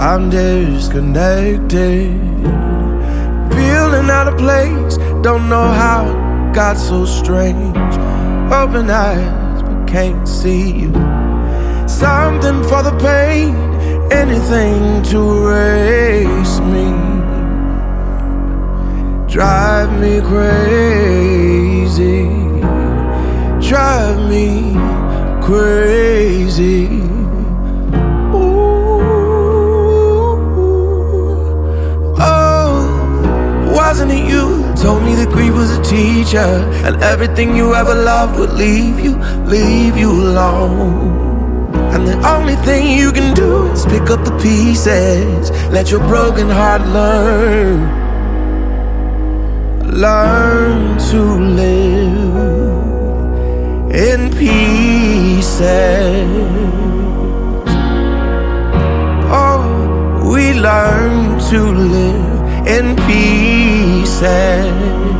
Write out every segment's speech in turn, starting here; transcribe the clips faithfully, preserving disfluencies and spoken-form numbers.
I'm disconnected, feeling out of place. Don't know how it got so strange. Open eyes but can't see you. Something for the pain, anything to erase me. Drive me crazy, drive me crazy. Wasn't it you told me that grief was a teacher, and everything you ever loved would leave you, leave you alone. And the only thing you can do is pick up the pieces, let your broken heart learn, learn to live in pieces. Oh, we learn to live in pieces.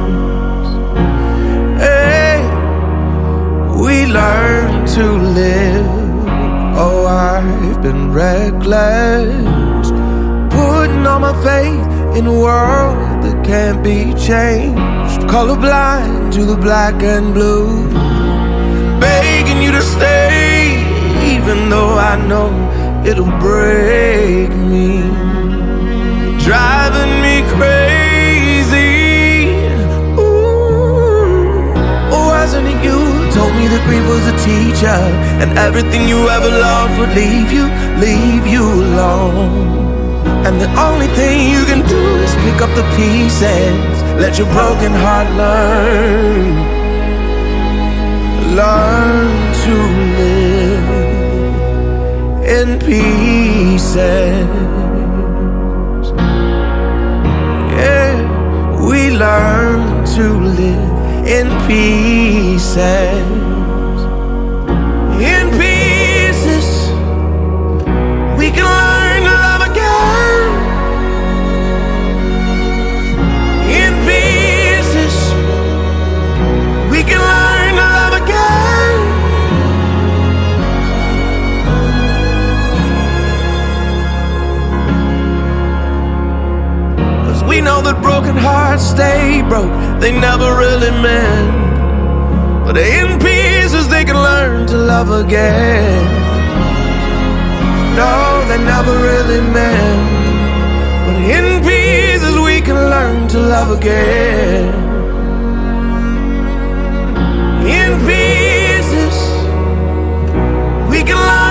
Hey, we learn to live. Oh, I've been reckless, putting all my faith in a world that can't be changed. Colorblind to the black and blue, begging you to stay, even though I know it'll break me. Driving me crazy. Ooh, wasn't it you told me that grief was a teacher, and everything you ever loved would leave you, leave you alone. And the only thing you can do is pick up the pieces, let your broken heart learn, learn to live in pieces. We learn to live in pieces. In pieces, we can learn to love again. In pieces, we can learn to love again. We know that broken hearts stay broke, they never really mend. But in pieces they can learn to love again. No, they never really mend. But in pieces we can learn to love again. In pieces we can learn